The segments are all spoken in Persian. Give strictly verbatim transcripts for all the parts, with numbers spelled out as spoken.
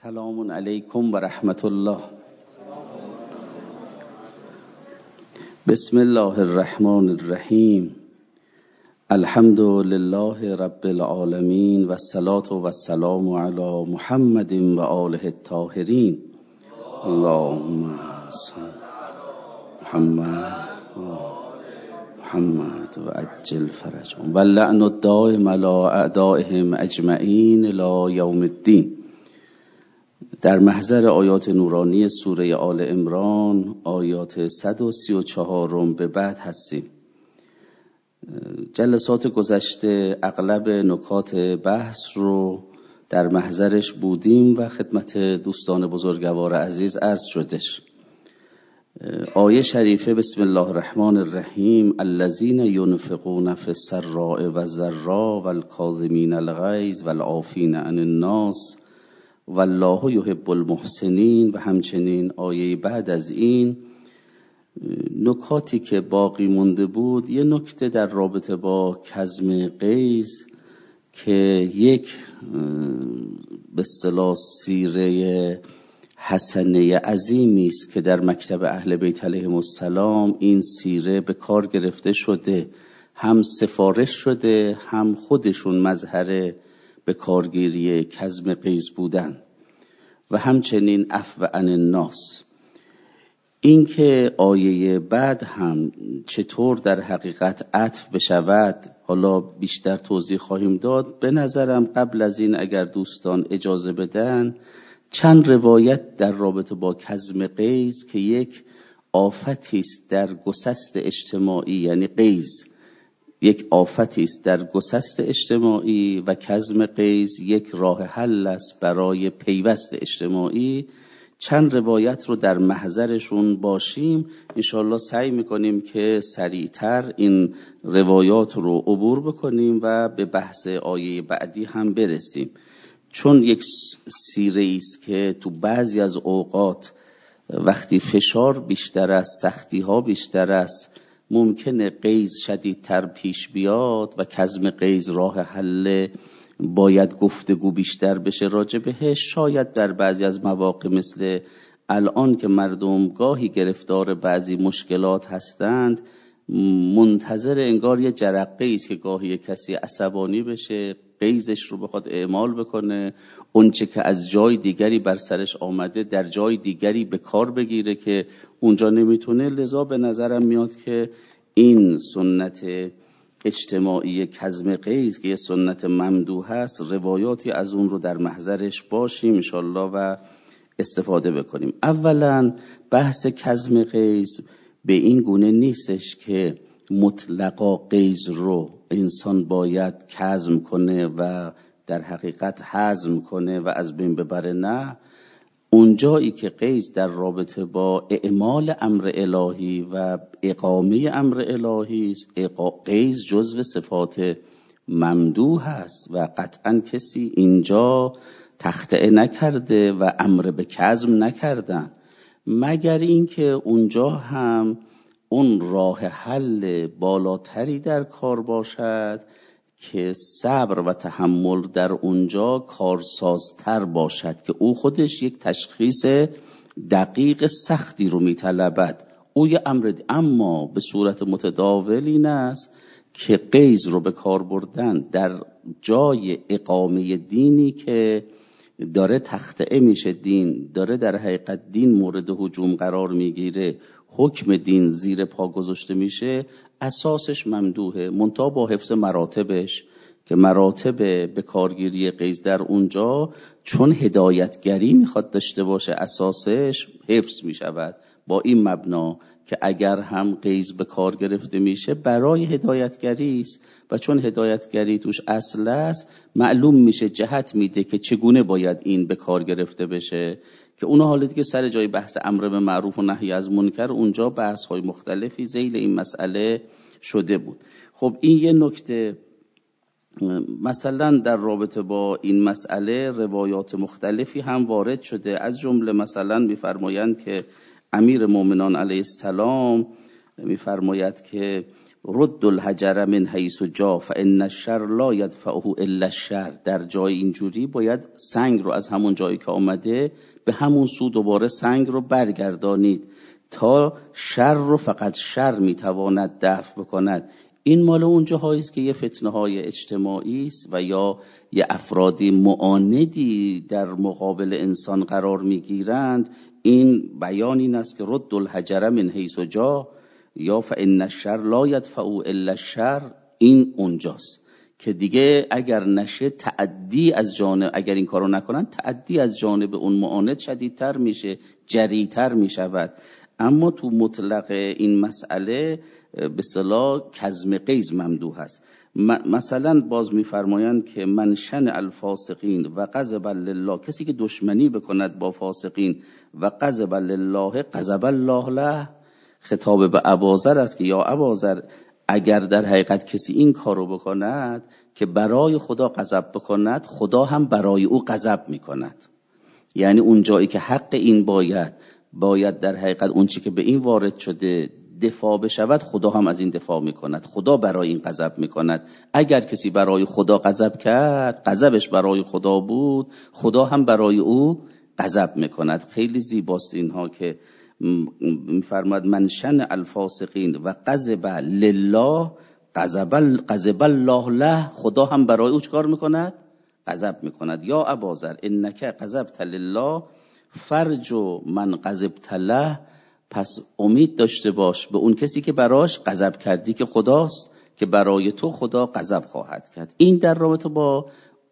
سلام علیکم و رحمت الله. بسم الله الرحمن الرحیم. الحمد لله رب العالمین و الصلاة و السلام علی محمد و آله الطاهرین. اللهم صل محمد محمد و عجل فرجهم و اللعن الدائم علی اعدائهم اجمعین الی یوم الدین. در محضر آیات نورانی سوره آل عمران آیات صد و سی و چهار به بعد هستیم. جلسات گذشته اغلب نکات بحث رو در محضرش بودیم و خدمت دوستان بزرگوار عزیز عرض شدش. آیه شریفه بسم الله الرحمن الرحیم الذین ینفقون فی السراء و الضراء والکاظمین الغیظ والعافین عن الناس والله یحب المحسنین و همچنین آیه بعد از این نکاتی که باقی مونده بود. یه نکته در رابطه با کظم غیظ که یک به اصطلاح سیره حسنه عظیمی است که در مکتب اهل بیت علیهم السلام این سیره به کار گرفته شده، هم سفارش شده هم خودشون مظهر به کارگیری کظم غیظ بودن و همچنین عفو عن الناس. این که آیه بعد هم چطور در حقیقت عطف بشود حالا بیشتر توضیح خواهیم داد. به نظرم قبل از این اگر دوستان اجازه بدن چند روایت در رابطه با کظم غیظ که یک آفتی است در گسست اجتماعی، یعنی غیظ یک آفتی است در گسست اجتماعی و کظم غیظ یک راه حل است برای پیوست اجتماعی، چند روایت رو در محضرشون باشیم. انشاءالله سعی میکنیم که سریعتر این روایات رو عبور بکنیم و به بحث آیه بعدی هم برسیم، چون یک سیره است که تو بعضی از اوقات وقتی فشار بیشتر است، سختی ها بیشتر است، ممکنه غیظ شدیدتر پیش بیاد و کظم غیظ راه حل باید گفتگو بیشتر بشه راجع بهش. شاید در بعضی از مواقع مثل الان که مردم گاهی گرفتار بعضی مشکلات هستند منتظر انگار یه جرقه است که گاهی کسی عصبانی بشه، غیظش رو بخواد اعمال بکنه، اونچه که از جای دیگری بر سرش آمده در جای دیگری به کار بگیره که اونجا نمیتونه. لذا به نظرم میاد که این سنت اجتماعی کظم غیظ که یه سنت ممدوح هست، روایاتی از اون رو در محضرش باشیم انشالله و استفاده بکنیم. اولا بحث کظم غیظ به این گونه نیستش که مطلقا غیظ رو انسان باید کظم کنه و در حقیقت هضم کنه و از بین ببره. نه، اونجایی که غیظ در رابطه با اعمال امر الهی و اقامه امر الهی است، غیظ جزو صفات ممدوح است و قطعا کسی اینجا تخطئه نکرده و امر به کظم نکردن، مگر اینکه اونجا هم اون راه حل بالاتری در کار باشد که صبر و تحمل در اونجا کارسازتر باشد، که او خودش یک تشخیص دقیق سختی رو میطلبد. او یه امر دی. اما به صورت متداول این است که غیظ رو به کار بردن در جای اقامه دینی که داره تخطئه میشه، دین داره در حقیقت دین مورد هجوم قرار میگیره، حکم دین زیر پا گذاشته میشه، اساسش ممدوحه، منتها با حفظ مراتبش که مراتب به کارگیری غیظ در اونجا چون هدایتگری میخواد داشته باشه اساسش حفظ میشود با این مبنا که اگر هم غیظ به کار گرفته میشه برای هدایتگری است و چون هدایتگری توش اصل است معلوم میشه، جهت میده که چگونه باید این به کار گرفته بشه، که اون حالا دیگه سر جای بحث امر به معروف و نهی از منکر اونجا بحث های مختلفی ذیل این مسئله شده بود. خب این یه نکته. مثلا در رابطه با این مسئله روایات مختلفی هم وارد شده، از جمله مثلا میفرمایند که امیر مومنان علیه السلام میفرماید که رد الحجر من حیث جا فان الشر لا یدفعه الا الشر. در جای اینجوری باید سنگ رو از همون جایی که آمده به همون سو دوباره سنگ رو برگردانید تا شر رو فقط شر میتواند دفع بکند. این مال اون جاهایی است که یه فتنه های اجتماعی است و یا یه افرادی معاندی در مقابل انسان قرار میگیرند. این بیان این است که رد الحجر من حیث جا یا فان الشر لا یدفع الا الشر. این اونجاست که دیگه اگر نشه تعدی از جانب، اگر این کارو نکنن تعدی از جانب اون معاند شدیدتر میشه، جریتر میشود. اما تو مطلق این مسئله به اصطلاح کظم غیظ ممدوح است. مثلا باز میفرمایند که من شن الفاسقین و غضب لله، کسی که دشمنی بکند با فاسقین و غضب لله غضب الله له. خطاب به ابوذر است که یا ابوذر اگر در حقیقت کسی این کارو بکند که برای خدا غضب بکند، خدا هم برای او غضب میکند. یعنی اون جایی که حق این باید باید در حقیقت اون چی که به این وارد شده دفاع بشود، خدا هم از این دفاع میکند، خدا برای این غضب میکند. اگر کسی برای خدا غضب کرد، غضبش برای خدا بود، خدا هم برای او غضب میکند. خیلی زیباست اینها که میفرماد من شن الفاسقین و غضب لله غضب غضب الله له. خدا هم برای او چیکار میکند؟ غضب میکند. یا ابوذر انک غضبت لله فرجو من غضبت له. پس امید داشته باش به اون کسی که براش غضب کردی که خداست، که برای تو خدا غضب خواهد کرد. این در رابطه با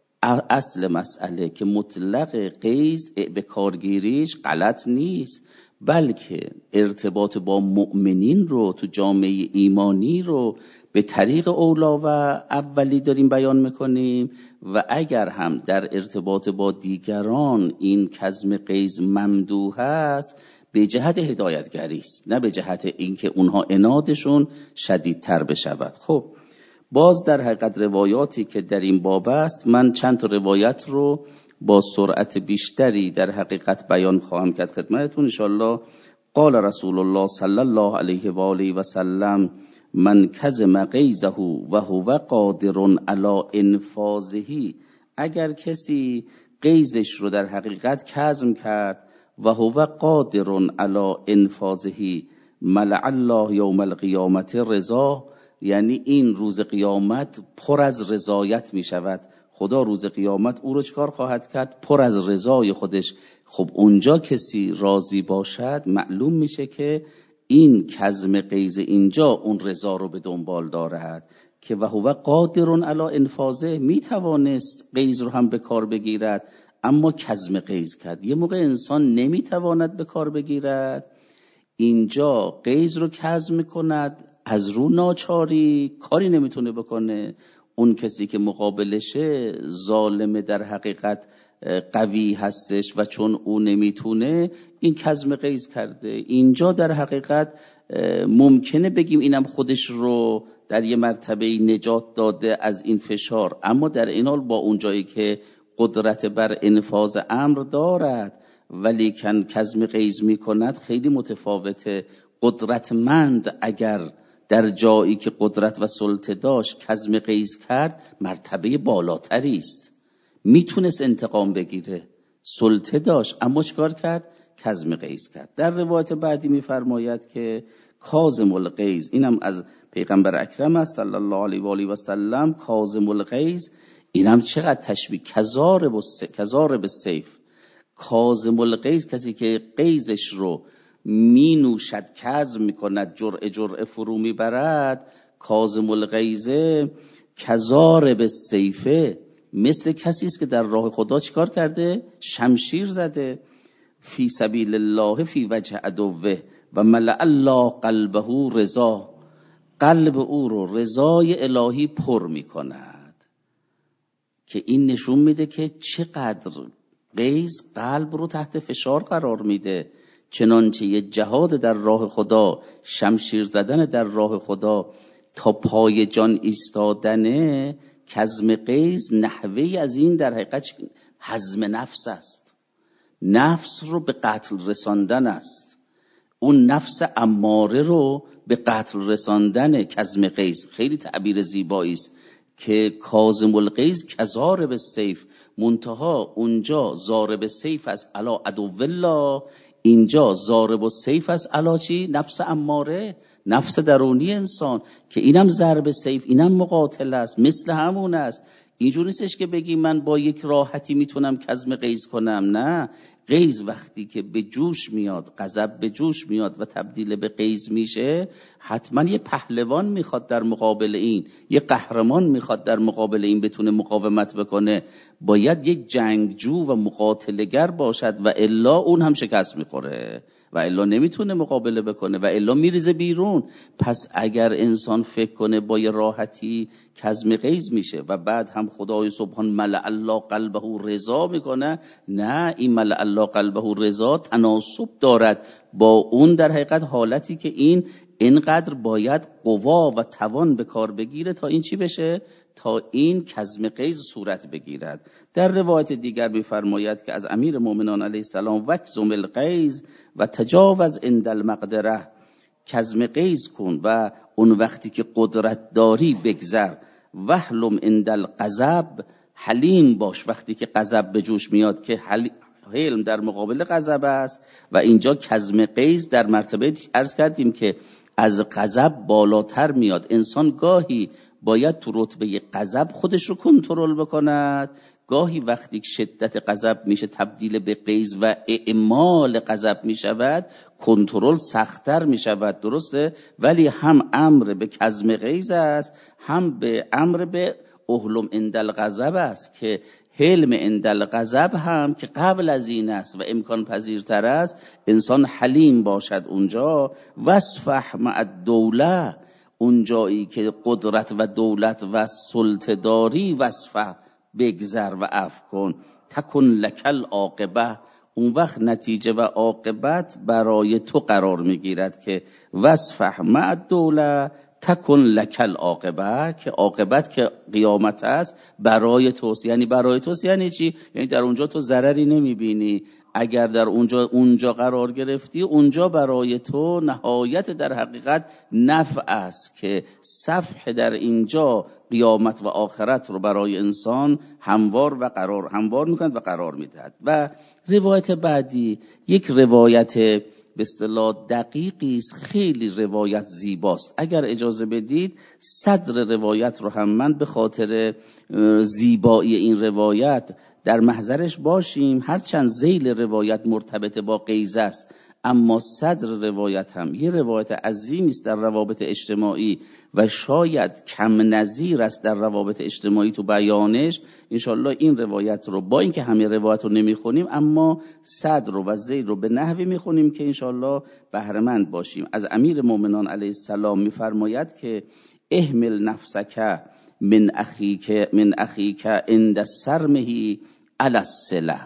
اصل مسئله که مطلق غیظ به کارگیریش غلط نیست، بلکه ارتباط با مؤمنین رو تو جامعه ایمانی رو به طریق اولا و اولی داریم بیان میکنیم. و اگر هم در ارتباط با دیگران این کظم غیظ ممدوح است، به جهت هدایتگری است، نه به جهت اینکه اونها عنادشون شدیدتر بشود. خب باز در حقیقت روایاتی که در این باب است، من چند تا روایت رو با سرعت بیشتری در حقیقت بیان خواهم کرد خدمتتون ان شاءالله. قال رسول الله صلی الله علیه و آله و سلم من کظم غیظه و هو قادر علی انفاذه. اگر کسی غیظش رو در حقیقت کظم کرد و هو قادر علی انفاذه ملأ الله یوم القیامت رضا، یعنی این روز قیامت پر از رضایت می شود. خدا روز قیامت او رو چکار خواهد کرد؟ پر از رضای خودش. خب اونجا کسی راضی باشد، معلوم میشه که این کظم غیظ اینجا اون رضا رو به دنبال دارد که و هو قادر علی انفاذه. میتوانست غیظ رو هم به کار بگیرد اما کظم غیظ کرد. یه موقع انسان نمیتواند به کار بگیرد، اینجا غیظ رو کظم میکند، از رو ناچاری کاری نمیتونه بکنه. اون کسی که مقابلشه ظالم در حقیقت قوی هستش و چون او نمیتونه این کظم غیظ کرده. اینجا در حقیقت ممکنه بگیم اینم خودش رو در یه مرتبه نجات داده از این فشار، اما در این حال با اون جایی که قدرت بر انفاذ امر دارد ولیکن کظم غیظ میکند خیلی متفاوته. قدرتمند اگر در جایی که قدرت و سلطه داشت کظم غیظ کرد، مرتبه بالاتری است، میتونست انتقام بگیره، سلطه داشت، اما چیکار کرد؟ کظم غیظ کرد. در روایت بعدی میفرماید که کاظم الغیظ، اینم از پیغمبر اکرم است صلی الله علیه و آله و سلم، کاظم الغیظ، اینم چقدر تشبیه، کظارب کظارب السیف. کاظم الغیظ کسی که غیظش رو می نوشد، کظم می کند، جرعه جرعه فرو می برد. کاظم الغیظ کظارب السیفه، مثل کسی است که در راه خدا چیکار کرده؟ شمشیر زده. فی سبیل الله فی وجه عدوه و ملأ الله قلبه رضا، قلب او رو رضای الهی پر می کند. که این نشون میده که چقدر غیظ قلب رو تحت فشار قرار میده. چنانچه یه جهاد در راه خدا، شمشیر زدن در راه خدا تا پای جان ایستادنه، کظم غیظ نحوهی از این در حقیقت هضم نفس است، نفس رو به قتل رساندن است. اون نفس اماره رو به قتل رساندن کظم قیس. خیلی تعبیر زیبایی است که کاظم الغیظ کضارب السیف، منتها اونجا ضارب السیف از علی عدو الله، اینجا ضارب السیف از علی چی؟ نفس اماره، نفس درونی انسان، که اینم ضرب سیف، اینم مقاتل است، مثل همون است. اینجور نیستش که بگی من با یک راحتی میتونم کظم غیظ کنم. نه، غیظ وقتی که به جوش میاد، غضب به جوش میاد و تبدیل به غیظ میشه، حتما یه پهلوان میخواد در مقابل این، یه قهرمان میخواد در مقابل این بتونه مقاومت بکنه. باید یک جنگجو و مقاتلگر باشد و الا اون هم شکست میخوره و الا نمیتونه مقابله بکنه و الا میریزه بیرون. پس اگر انسان فکر کنه با یه راحتی کظم غیظ میشه و بعد هم خدای سبحان ملأ الله قلبه رضا میکنه، نه، این ملأ الله قلبه رضا تناسب دارد با اون در حقیقت حالتی که این اینقدر باید قوا و توان به کار بگیره تا این چی بشه؟ تا این کظم غیظ صورت بگیرد. در روایت دیگر می‌فرماید که از امیر مومنان علیه السلام وکظم الغیظ و تجاوز عند المقدره، کظم غیظ کن و اون وقتی که قدرت داری بگذر. وحلم عند الغضب، حلیم باش وقتی که غضب به جوش میاد، که حلم در مقابل غضب است و اینجا کظم غیظ در مرتبه عرض کردیم که از غضب بالاتر میاد. انسان گاهی باید تو رتبه غضب خودش رو کنترل بکند، گاهی وقتی شدت غضب میشه تبدیل به غیظ و اعمال غضب میشود، کنترل سخت‌تر میشود. درسته؟ ولی هم امر به کظم غیظ است، هم به امر به احلم عند الغضب است، که حلم عند الغضب هم که قبل از این است و امکان پذیرتر است، انسان حلیم باشد اونجا. وصفح مع الدوله، اونجایی که قدرت و دولت و سلطه داری، وصفه بگذر و عفو کن. تکن لکل عاقبه، اون وقت نتیجه و عاقبت برای تو قرار میگیرد که وصفه مع الدوله تکن لکل عاقبه، که عاقبت که قیامت است برای توست. یعنی برای توست یعنی چی؟ یعنی در اونجا تو ضرری نمیبینی. اگر در اونجا اونجا قرار گرفتی، اونجا برای تو نهایت در حقیقت نفع است، که صفح در اینجا قیامت و آخرت رو برای انسان هموار و قرار هموار میکند و قرار میدهد. و روایت بعدی یک روایت به اصطلاح دقیقی است، خیلی روایت زیباست. اگر اجازه بدید صدر روایت رو هم من به خاطر زیبایی این روایت در محضرش باشیم، هرچند ذیل روایت مرتبط با غیظ است، اما صدر روایت هم یه روایت عظیمی است در روابط اجتماعی و شاید کم نظیر است در روابط اجتماعی تو بیانش. انشالله این روایت رو با اینکه همه روایت رو نمیخونیم، اما صدر رو و ذیل رو به نحوی میخونیم که انشالله بهره‌مند باشیم. از امیر مومنان علیه السلام میفرماید که احمل نفسک من اخیک من اخیک عند سرمه علی الصله،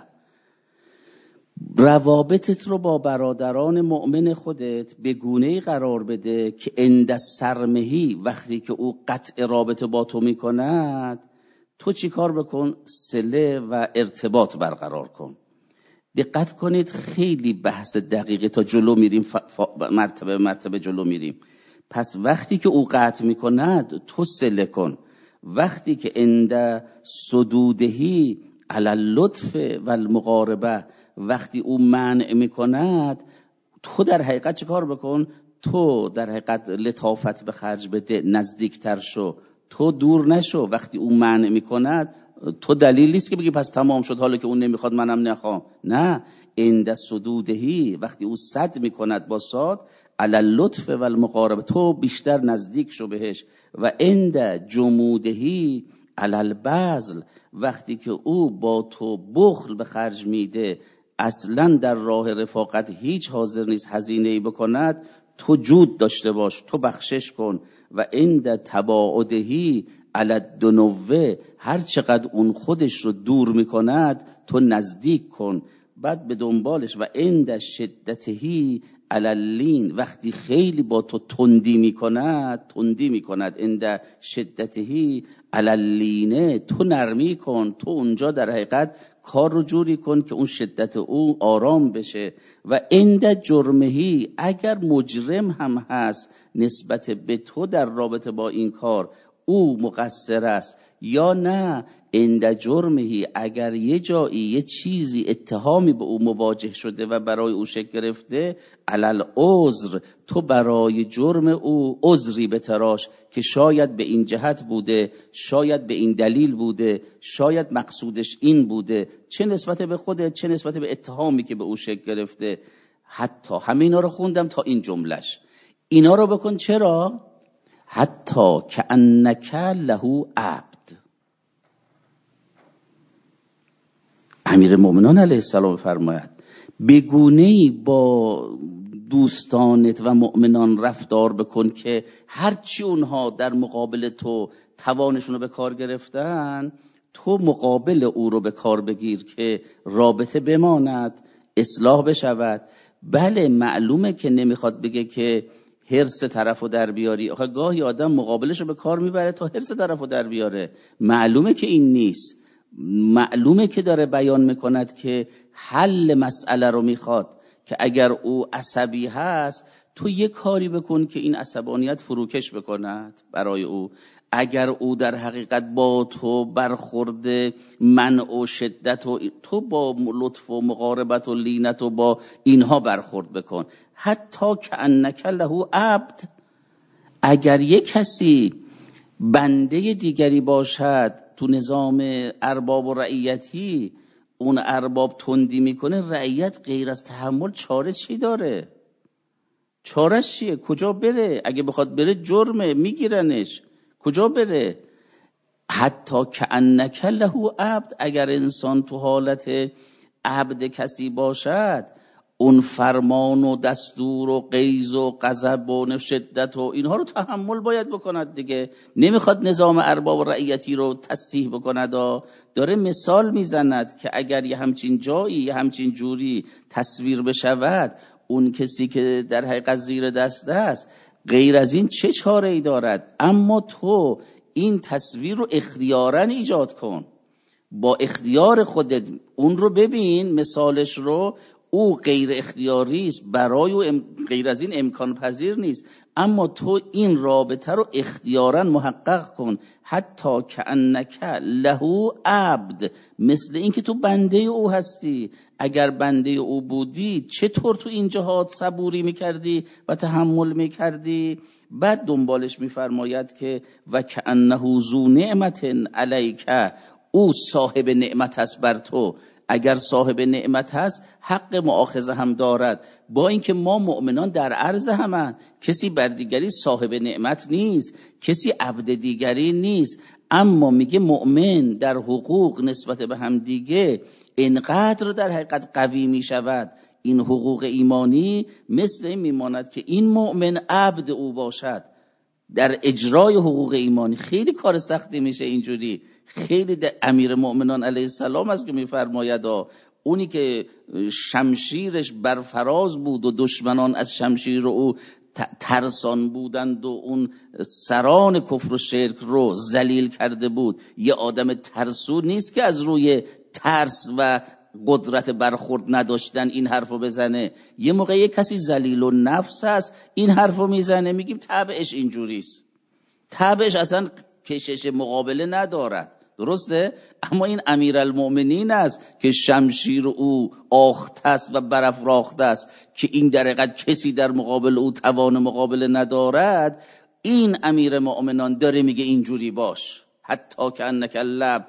روابطت رو با برادران مؤمن خودت به گونه‌ای قرار بده که عند سرمهی، وقتی که او قطع رابطه با تو میکند، تو چی کار بکن؟ صله و ارتباط برقرار کن. دقت کنید، خیلی بحث دقیقه، تا جلو میریم ف... ف... مرتبه مرتبه جلو میریم. پس وقتی که او قطع میکند تو صله کن، وقتی که عند صدودهی علی اللطف و المقاربه، وقتی او منع میکند تو در حقیقت چه کار بکن؟ تو در حقیقت لطافت به خرج بده، نزدیکتر شو، تو دور نشو. وقتی او منع میکند تو دلیل نیست که بگی پس تمام شد، حالا که اون نمیخواد منم نخوام. نه، عند صدودهی، وقتی او صد میکند با صاد، علی اللطف و المقاربه، تو بیشتر نزدیک شو بهش. و عند جمودهی علی البذل، وقتی که او با تو بخل به خرج میده، اصلا در راه رفاقت هیچ حاضر نیست هزینه‌ای بکند، تو جود داشته باش، تو بخشش کن. و عند تباعدهی علی الدنوه، هر چقدر اون خودش رو دور میکند تو نزدیک کن. بعد به دنبالش و عند شدتهی علالین، وقتی خیلی با تو تندی میکند تندی میکند عند شدتهی علالینه، تو نرمی کن، تو اونجا در حقیقت کار رو جوری کن که اون شدت او آرام بشه. و عند جرمهی، اگر مجرم هم هست نسبت به تو در رابطه با این کار او مقصر است یا نه، عند جرمهی، اگر یه جایی یه چیزی اتهامی به او مواجه شده و برای او شکل گرفته، علل عذر، تو برای جرم او عذری بتراش که شاید به این جهت بوده، شاید به این دلیل بوده، شاید مقصودش این بوده، چه نسبت به خودت چه نسبت به اتهامی که به او شکل گرفته. حتی همینا رو خوندم تا این جملش، اینا رو بکن. چرا؟ حتی کأنک له عبد. امیر مومنان علیه السلام فرماید بگونه‌ای با دوستانت و مؤمنان رفتار بکن که هرچی اونها در مقابل تو توانشون رو به کار گرفتن، تو مقابل او رو به کار بگیر که رابطه بماند، اصلاح بشود. بله معلومه که نمیخواد بگه که حرص طرفو در بیاری. آخه گاهی آدم مقابلش رو به کار میبره تا حرص طرفو در بیاره، معلومه که این نیست. معلومه که داره بیان میکند که حل مسئله رو میخواد که اگر او عصبی هست تو یه کاری بکن که این عصبانیت فروکش بکند برای او. اگر او در حقیقت با تو برخورد منع و شدت و تو با لطف و مقاربت و لینت و با اینها برخورد بکن. حتی کأنک له عبد، اگر یک کسی بنده دیگری باشد تو نظام ارباب و رعیتی، اون ارباب تندی میکنه، رعیت غیر از تحمل چاره چی داره؟ چارهش چیه؟ کجا بره؟ اگه بخواد بره جرمه، میگیرنش. کجا بره؟ حتی کأنک له عبد، اگر انسان تو حالت عبد کسی باشد، اون فرمان و دستور و غیظ و غضب و شدت و اینها رو تحمل باید بکند دیگه. نمیخواد نظام ارباب و رعیتی رو تصحیح بکند. داره مثال میزند که اگر یه همچین جایی یه همچین جوری تصویر بشود، اون کسی که در حقیقت زیر دست است غیر از این چه چاره ای دارد؟ اما تو این تصویر رو اختیاراً ایجاد کن، با اختیار خودت اون رو ببین، مثالش رو. او غیر اختیاری است، برای او ام... غیر از این امکان پذیر نیست، اما تو این رابطه رو اختیاراً محقق کن. حتی کأنک له عبد، مثل این که تو بنده او هستی. اگر بنده او بودی چطور تو این جهات صبوری میکردی و تحمل میکردی؟ بعد دنبالش میفرماید که و کأنه ذو نعمت علیک، او صاحب نعمت است بر تو. اگر صاحب نعمت هست حق مؤاخذه هم دارد، با اینکه ما مؤمنان در عرض همه، کسی بر دیگری صاحب نعمت نیست، کسی عبد دیگری نیست. اما میگه مؤمن در حقوق نسبت به هم دیگه اینقدر در حقیقت قوی میشود، این حقوق ایمانی مثل این میماند که این مؤمن عبد او باشد در اجرای حقوق ایمانی. خیلی کار سختی میشه اینجوری. خیلی امیر مؤمنان علیه السلام است که میفرماید اونی که شمشیرش بر فراز بود و دشمنان از شمشیر او ترسان بودند و اون سران کفر و شرک رو ذلیل کرده بود، یه آدم ترسو نیست که از روی ترس و قدرت برخورد نداشتن این حرفو بزنه. یه موقع یه کسی ذلیل و نفس هست این حرفو میزنه، میگیم طبعش اینجوریست، طبعش اصلا کشش مقابله ندارد، درسته؟ اما این امیرالمؤمنین است که شمشیر او آخته است و برافراخته است که این در حقیقت کسی در مقابل او توان مقابله ندارد. این امیر مؤمنان داره میگه اینجوری باش. حتی کأنک لب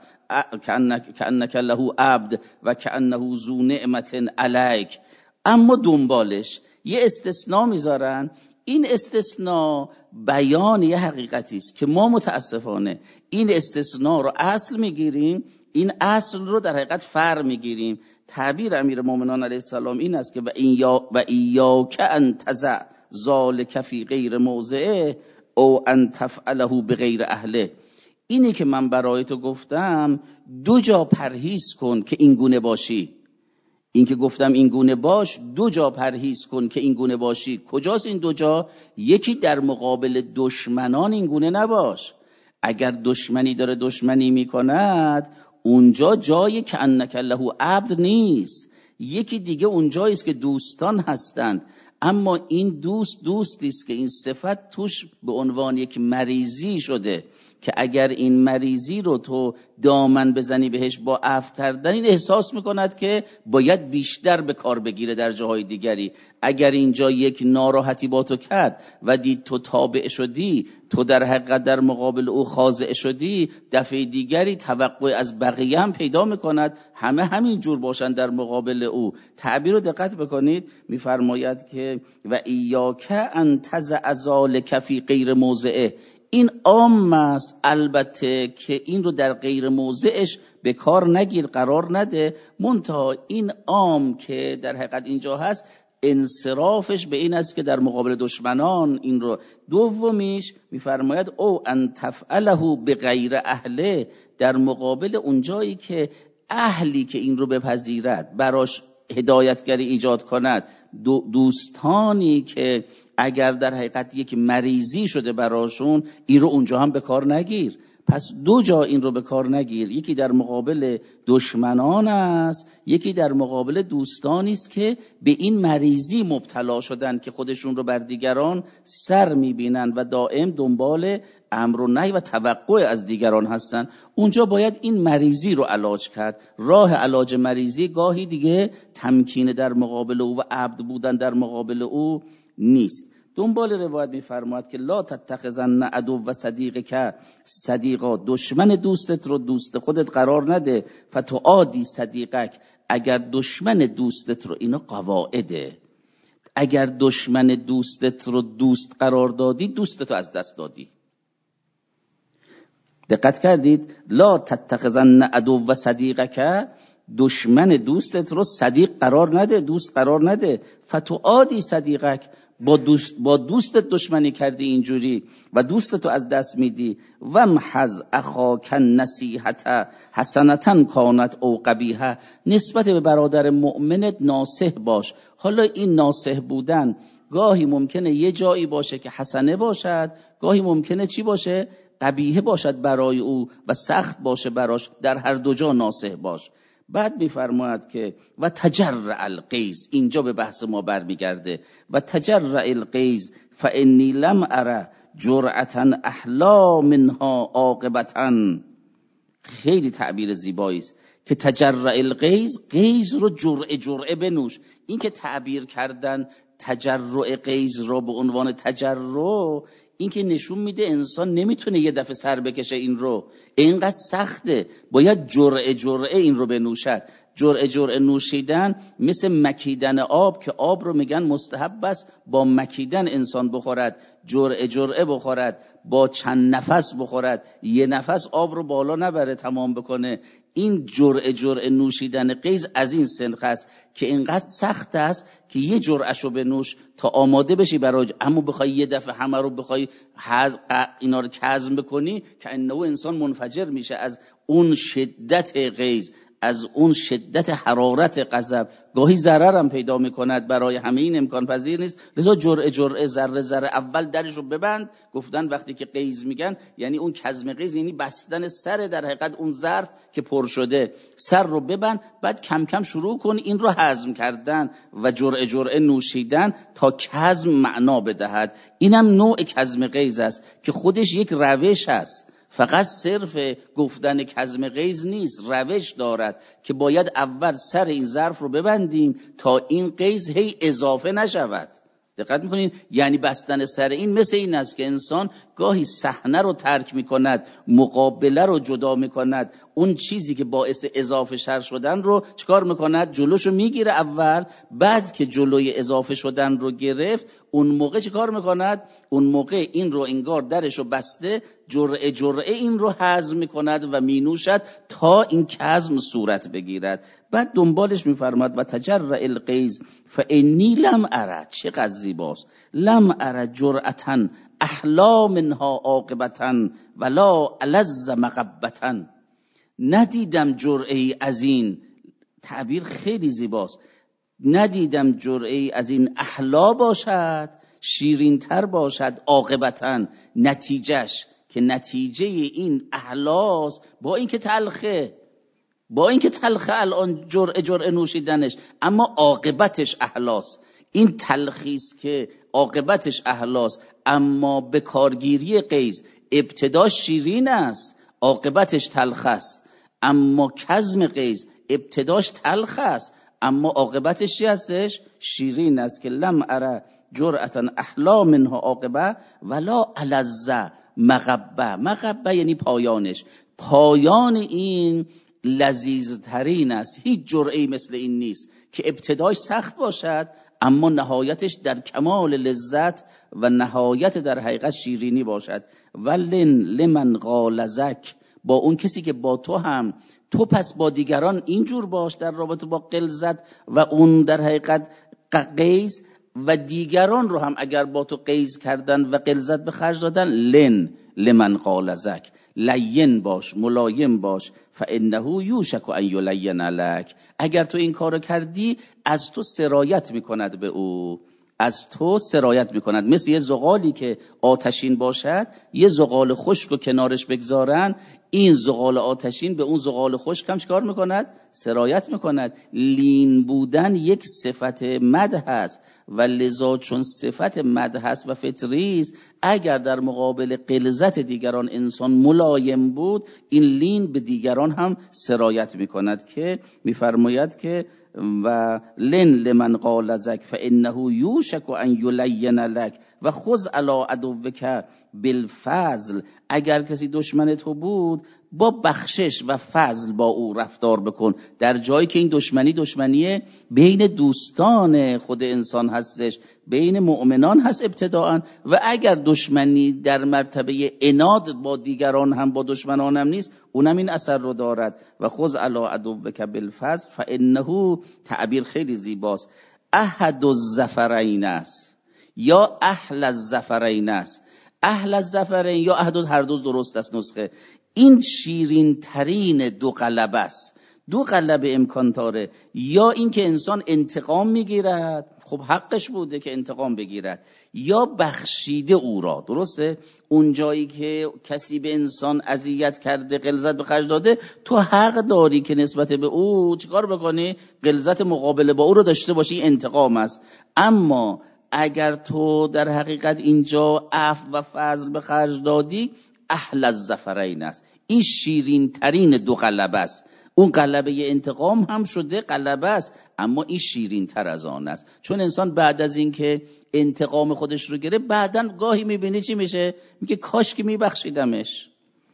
کأنک له عبد و کأنه ذو نعمت علیک. اما دنبالش یه استثناء میذارن. این استثناء بیان یه حقیقتی است که ما متاسفانه این استثناء رو اصل میگیریم، این اصل رو در حقیقت فرع میگیریم. تعبیر امیر مومنان علیه السلام این است که و ایا و ایاک ان تضع ذلک فی غیر موضعه او ان تفعله بغیر اهله. اینی که من برای تو گفتم دو جا پرهیز کن که این گونه باشی. این که گفتم این گونه باش، دو جا پرهیز کن که این گونه باشی. کجاست این دو جا؟ یکی در مقابل دشمنان این گونه نباش. اگر دشمنی داره دشمنی میکند، اونجا جای که انک له عبد نیست. یکی دیگه اونجایی است که دوستان هستند، اما این دوست دوستی است که این صفت توش به عنوان یک مریضی شده که اگر این مریضی رو تو دامن بزنی بهش با عفو کردن، این احساس میکند که باید بیشتر به کار بگیره در جاهای دیگری. اگر اینجا یک ناراحتی با تو کرد و دید تو تابع شدی، تو در حقیقت در مقابل او خاضع شدی، دفعه دیگری توقع از بقیه هم پیدا میکند همه همین جور باشن در مقابل او. تعبیر رو دقت بکنید، میفرماید که و ایاک ان تضع ذلک فی غیر موضعه. این عام است، البته که این رو در غیر موضعش به کار نگیر، قرار نده. منتها این عام که در حقیقت اینجا هست، انصرافش به این است که در مقابل دشمنان این رو. دومیش میفرماید او ان تفعله به غیر اهله، در مقابل اونجایی که اهلی که این رو بپذیرد، براش هدایتگری ایجاد کند، دو دوستانی که اگر در حقیقت یک مریضی شده براشون، این رو اونجا هم به کار نگیر. پس دو جا این رو به کار نگیر، یکی در مقابل دشمنان است، یکی در مقابل دوستانی است که به این مریضی مبتلا شدن که خودشون رو بر دیگران سر میبینن و دائم دنبال امر و نهی و توقع از دیگران هستن. اونجا باید این مریضی رو علاج کرد. راه علاج مریضی گاهی دیگه تمکین در مقابل او و عبد بودن در مقابل او نیست. دنبال روایت میفرماید که لا تتخذن عدو و صدیق که صدیقا، دشمن دوستت رو دوست خودت قرار نده. فتعادی صدیقک، اگر دشمن دوستت رو، اینا قواعده، اگر دشمن دوستت رو دوست قرار دادی، دوستت رو از دست دادی. دقت کردید؟ لا تتخذن عدو و صدیقک، دشمن دوستت رو صدیق قرار نده، دوست قرار نده. فتعادی صدیقک، با دوست با دوستت دشمنی کردی اینجوری و دوستتو از دست میدی. ومحض اخاک نصیحت حسنتا کانت او قبیحه، نسبت به برادر مؤمنت ناصح باش. حالا این ناصح بودن گاهی ممکنه یه جایی باشه که حسنه باشد، گاهی ممکنه چی باشه؟ قبیحه باشد برای او و سخت باشه براش. در هر دو جا ناصح باش. بعد میفرماید که و تجرع الغیظ، اینجا به بحث ما برمیگرده. و تجرع الغیظ فانی لم اره جرعتا احلا منها عاقبتا. خیلی تعبیر زیبایی است که تجرع الغیظ، غیظ رو جرعه جرعه بنوش. این که تعبیر کردن تجرع غیظ رو به عنوان تجرع، این که نشون میده انسان نمیتونه یه دفعه سر بکشه این رو، اینقدر سخته، باید جرعه جرعه این رو بنوشد. جرعه جرعه نوشیدن مثل مکیدن آب، که آب رو میگن مستحب است با مکیدن انسان بخورد، جرعه جرعه بخورد، با چند نفس بخورد، یه نفس آب رو بالا نبره تمام بکنه. این جرعه جرعه نوشیدن غیظ از این سنخ است که اینقدر سخت است که یه جرعهشو بنوش تا آماده بشی برای، اما بخوای یه دفعه همه رو بخوای اینا رو کظم بکنی که انه انسان منفجر میشه از اون شدت غیظ، از اون شدت حرارت غضب. گاهی ضرر هم پیدا میکند، برای همه این امکان پذیر نیست. لذا جرعه جرعه ذره ذره اول درش رو ببند. گفتن وقتی که غیظ میگن یعنی اون کظم غیظ، یعنی بستن سر در حقیقت اون ظرف که پر شده، سر رو ببند، بعد کم کم شروع کن این رو هضم کردن و جرعه جرعه نوشیدن تا کظم معنا بدهد. اینم نوع کظم غیظ است که خودش یک روش است، فقط صرف گفتن کظم غیظ نیست، روش دارد که باید اول سر این ظرف رو ببندیم تا این غیظ هی اضافه نشود. دقت میکنین؟ یعنی بستن سر این مثل این است که انسان گاهی صحنه رو ترک میکند، مقابله رو جدا میکند، اون چیزی که باعث اضافه شر شدن رو چکار میکند؟ جلوشو میگیره اول، بعد که جلوی اضافه شدن رو گرفت، اون موقع چکار میکند؟ اون موقع این رو انگار درشو بسته، جرعه جرعه این رو هضم میکند و مینوشد تا این کظم صورت بگیرد. بعد دنبالش میفرماد و تجرع الغیظ فانی لم اره، چقدر زیباست، لم اره جرعتا احلا منها عاقبتا ولا الذ مغبتا، ندیدم جرعه از این تعبیر خیلی زیباست. ندیدم جرعه‌ای از این احلا باشد، شیرین تر باشد عاقبتاً نتیجهش، که نتیجه این احلاس با اینکه تلخه، با اینکه تلخه الان جرعه جرعه نوشیدنش، اما عاقبتش احلاس. این تلخیست که عاقبتش احلاس، اما به کارگیری قیس ابتداش شیرین است عاقبتش تلخ است. اما کظم قیس ابتداش تلخ است اما عاقبتش چی هستش؟ شیرین است. که لم اره جرعتا احلا منها عاقبه ولا الذ مغبه. مغبه یعنی پایانش، پایان این لذیذترین است. هیچ جرعه‌ای مثل این نیست که ابتداش سخت باشد اما نهایتش در کمال لذت و نهایت در حقیقت شیرینی باشد. ولن لمن غالزک، با اون کسی که با تو هم تو پس با دیگران اینجور باش در رابطه با غلظت و اون در حقیقت قیز، و دیگران رو هم اگر با تو قیز کردن و غلظت به خرج دادن، لن لمن غالزک، لین باش، ملایم باش. فانه یوشک ان یلین لک، اگر تو این کارو کردی از تو سرایت میکند به او، از تو سرایت میکند. مثل یه زغالی که آتشین باشد، یه زغال خشک رو کنارش بگذارن، این زغال آتشین به اون زغال خشک هم چیکار میکند؟ سرایت میکند. لین بودن یک صفت مدح هست و لذا چون صفت مدح هست و فطری است، اگر در مقابل غلظت دیگران انسان ملایم بود، این لین به دیگران هم سرایت میکند. که میفرماید که و لن لمن غالزک فانه یوشک ان یلین لک و خذ علی عدوک بالفضل، اگر کسی دشمن تو بود با بخشش و فضل با او رفتار بکن، در جایی که این دشمنی دشمنی بین دوستان خود انسان هستش، بین مؤمنان هست ابتداءً، و اگر دشمنی در مرتبه عناد با دیگران هم با دشمنان هم نیست، اونم این اثر رو دارد. و خذ علی عدوک بالفضل فانه، تعبیر خیلی زیباست، احد الظفرین است یا اهل الظفرین است. اهل الظفرین یا احد، هر دو درست است نسخه. این شیرین ترین دو قلب است. دو قلب امکان داره، یا این که انسان انتقام میگیرد، خب حقش بوده که انتقام بگیرد، یا بخشیده او را. درسته؟ اون جایی که کسی به انسان اذیت کرده، غلظت به خرج داده، تو حق داری که نسبت به او چیکار بکنی؟ غلظت مقابله با او رو داشته باشی، انتقام است. اما اگر تو در حقیقت اینجا عفو و فضل به خرج دادی، اهل الظفرین است. این شیرین ترین دو قلبه است. اون قلبه انتقام هم شده قلبه است، اما این شیرین تر از آن است. چون انسان بعد از این که انتقام خودش رو گرفت، بعدن گاهی میبینی چی میشه؟ میگه کاش که میبخشیدمش.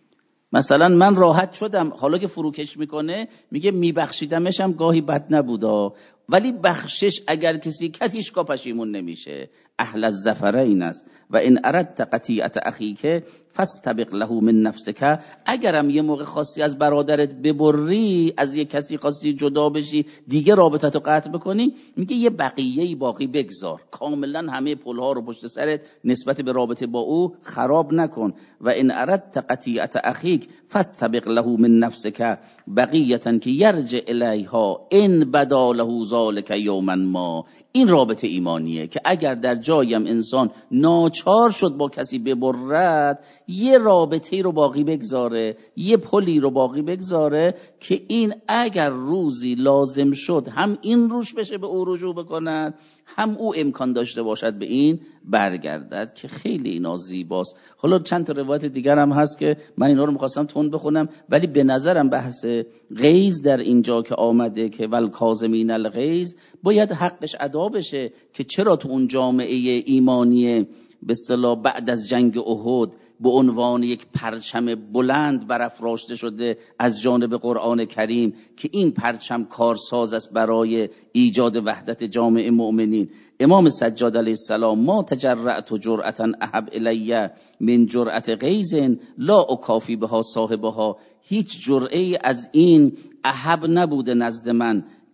مثلا من راحت شدم، حالا که فروکش میکنه میگه میبخشیدمش هم گاهی بد نبودا. ولی بخشش اگر کسی کرد هیچگاه پشیمون نمیشه. اهل الظفرین است. و ان اردت قطیعت اخیک فاستبق له من نفسک، اگرم یه موقع خاصی از برادرت ببری، از یه کسی خاصی جدا بشی، دیگه رابطتو قطع بکنی، میگه یه بقیه‌ای باقی بگذار، کاملا همه پلها رو پشت سرت نسبت به رابطه با او خراب نکن. و ان اردت قطیعت اخیک فاستبق له من نفسک بقیه که یرجع الیها ان بدا له ذلک یوما ما. این رابطه ایمانیه که اگر در جایم انسان ناچار شد با کسی ببرد، یه رابطه‌ای رو باقی بگذاره، یه پلی رو باقی بگذاره که این اگر روزی لازم شد هم این روش بشه به او رجوع بکند، هم او امکان داشته باشد به این برگردد. که خیلی اینا زیباست. حالا چند تا روایت دیگر هم هست که من اینا رو می‌خواستم تون بخونم، ولی به نظرم بحث غیظ در اینجا که آمده که والکاظمین الغیظ باید حقش ادا بشه، که چرا تو اون جامعه ایمانی به اصطلاح بعد از جنگ احد به عنوان یک پرچم بلند برافراشته شده از جانب قرآن کریم که این پرچم کارساز است برای ایجاد وحدت جامعه مؤمنین. امام سجاد علیه السلام: ما تجرأت جرأتا احب الی من جرأت غیظ لا اکافی بها صاحبها، هیچ جرعه‌ای از این احب نبوده نزد من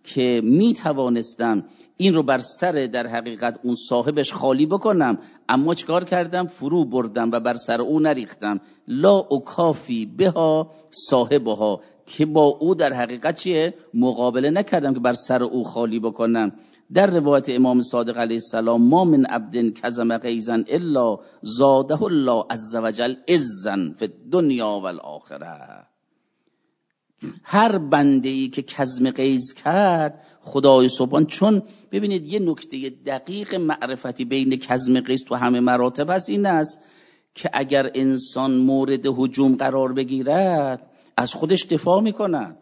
که می توانستم این رو بر سر در حقیقت اون صاحبش خالی بکنم، اما چیکار کردم؟ فرو بردم و بر سر او نریختم. لا اکافی بها صاحبها، که با او در حقیقت چیه؟ مقابله نکردم که بر سر او خالی بکنم. در روایت امام صادق علیه السلام ما من عبد کظم غیظا الا زاده الله عز وجل عزا فی الدنیا و الاخره. هر بنده ای که کظم غیظ کرد، خدای سبحان، چون ببینید یه نکته دقیق معرفتی بین کظم غیظ تو همه مراتب هست، این است که اگر انسان مورد هجوم قرار بگیرد از خودش دفاع میکند.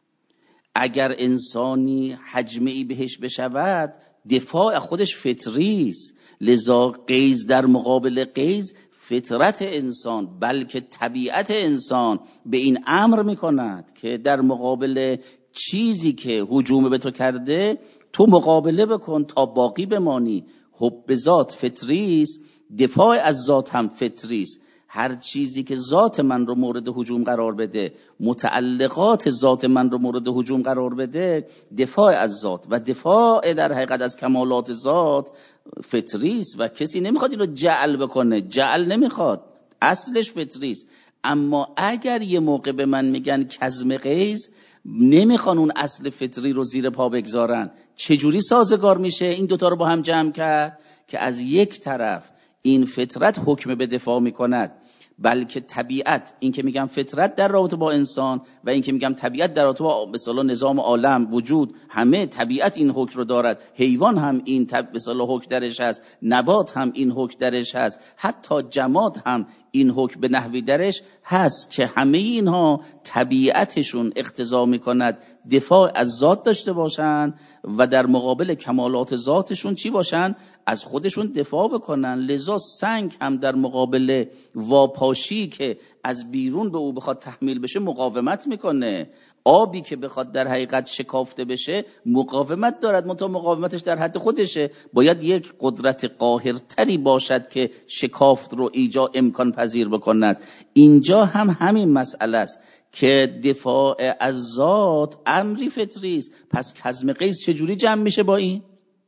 اگر انسانی حجمه‌ای بهش بشود، دفاع از خودش فطری است. لذا غیظ در مقابل غیظ فطرت انسان، بلکه طبیعت انسان به این امر میکند که در مقابل چیزی که هجوم به تو کرده تو مقابله بکن تا باقی بمانی. حب ذات فطری است، دفاع از ذات هم فطری است. هر چیزی که ذات من رو مورد هجوم قرار بده، متعلقات ذات من رو مورد هجوم قرار بده، دفاع از ذات و دفاع در حقیقت از کمالات ذات فطری است و کسی نمیخواد این رو جعل بکنه. جعل نمیخواد، اصلش فطری است. اما اگر یه موقع به من میگن کظم غیظ، نمیخوان اون اصل فطری رو زیر پا بگذارن، چجوری سازگار میشه این دوتا رو با هم جمع کرد؟ که از یک طرف این فطرت حکم به دفاع میکند، بلکه طبیعت، این که میگم فطرت در رابطه با انسان و این که میگم طبیعت در رابطه با مثلا نظام عالم وجود، همه طبیعت این حکم رو دارد. حیوان هم این مثلا حکم درش هست، نبات هم این حکم درش هست، حتی جماد هم این حکم به نحوی درش هست که همه اینها طبیعتشون اقتضا میکند دفاع از ذات داشته باشن و در مقابل کمالات ذاتشون چی باشن؟ از خودشون دفاع بکنن. لذا سنگ هم در مقابل واپاشی که از بیرون به او بخواد تحمیل بشه مقاومت میکنه. آبی که بخواد در حقیقت شکافته بشه مقاومت دارد، منتها مقاومتش در حد خودشه. باید یک قدرت قاهرتری باشد که شکافت رو ایجا امکان پذیر بکند. اینجا هم همین مسئله است که دفاع از ذات امری فطری است. پس کظم غیظ چجوری جمع میشه با این؟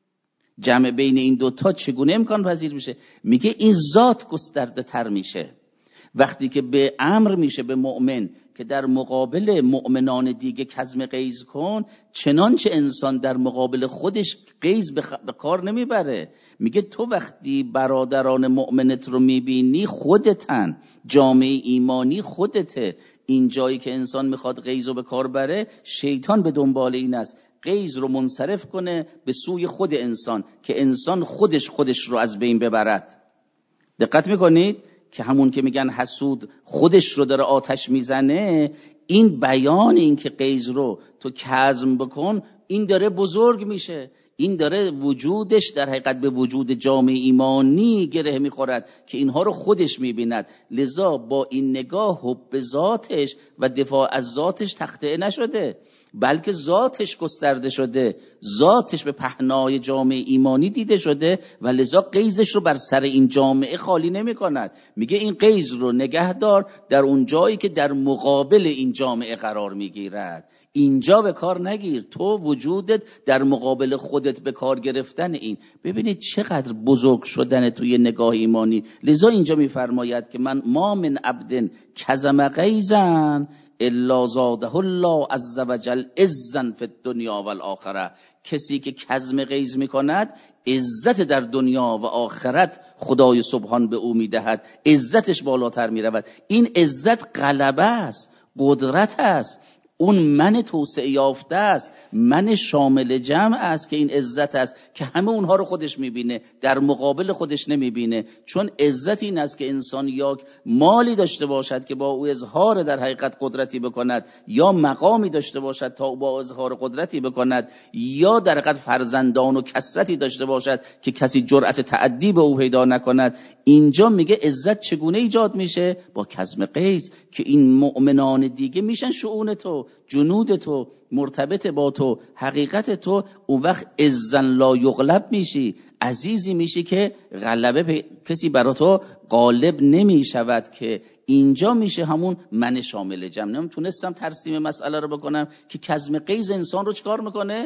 جمع بین این دوتا چگونه امکان پذیر میشه؟ میگه این ذات گسترده تر میشه وقتی که به امر میشه به مؤمن که در مقابل مؤمنان دیگه کظم غیظ کن، چنانچه انسان در مقابل خودش غیظ به, خ... به کار نمیبره. میگه تو وقتی برادران مؤمنت رو میبینی خودتن، جامعه ایمانی خودته. این جایی که انسان میخواد غیظ رو به کار بره، شیطان به دنبال این است غیظ رو منصرف کنه به سوی خود انسان که انسان خودش خودش رو از بین ببرد. دقت میکنید که همون که میگن حسود خودش رو داره آتش میزنه، این بیان این که غیظ رو تو کظم بکن، این داره بزرگ میشه، این داره وجودش در حقیقت به وجود جامعه ایمانی گره میخورد که اینها رو خودش میبیند. لذا با این نگاه حب ذاتش و دفاع از ذاتش تخطئه نشده، بلکه ذاتش گسترده شده، ذاتش به پهنای جامعه ایمانی دیده شده و لذا غیظش رو بر سر این جامعه خالی نمی کند. میگه این غیظ رو نگه دار در اون جایی که در مقابل این جامعه قرار میگیرد، اینجا به کار نگیر. تو وجودت در مقابل خودت به کار گرفتن این. ببینید چقدر بزرگ شدن توی نگاه ایمانی. لذا اینجا میفرماید که من ما من عبد کظم غیظا الا زاده الله عز وجل عزا فی الدنیا و الاخره. کسی که کظم غیظ میکند عزت در دنیا و آخرت خدای سبحان به او میدهد، عزتش بالاتر میرود. این عزت غلبه است، قدرت است، اون من توسعه یافته است، من شامل جمع است که این عزت است که همه اونها رو خودش میبینه، در مقابل خودش نمیبینه. چون عزت این است که انسان یا مالی داشته باشد که با او اظهار در حقیقت قدرتی بکند، یا مقامی داشته باشد تا با اظهار قدرتی بکند، یا در حقیقت فرزندان و کثرتی داشته باشد که کسی جرأت تعدی به او پیدا نکند. اینجا میگه عزت چگونه ایجاد میشه؟ با کظم غیظ، که این مؤمنان دیگه میشن شؤون تو، جنود تو، مرتبط با تو، حقیقت تو. اون وقت عزن لا یغلب میشی، عزیزی میشی که غلبه پ... کسی برا تو غالب نمیشود. که اینجا میشه همون من شامل جمع. نمیتونستم ترسیم مسئله رو بکنم که کظم غیظ انسان رو چکار میکنه؟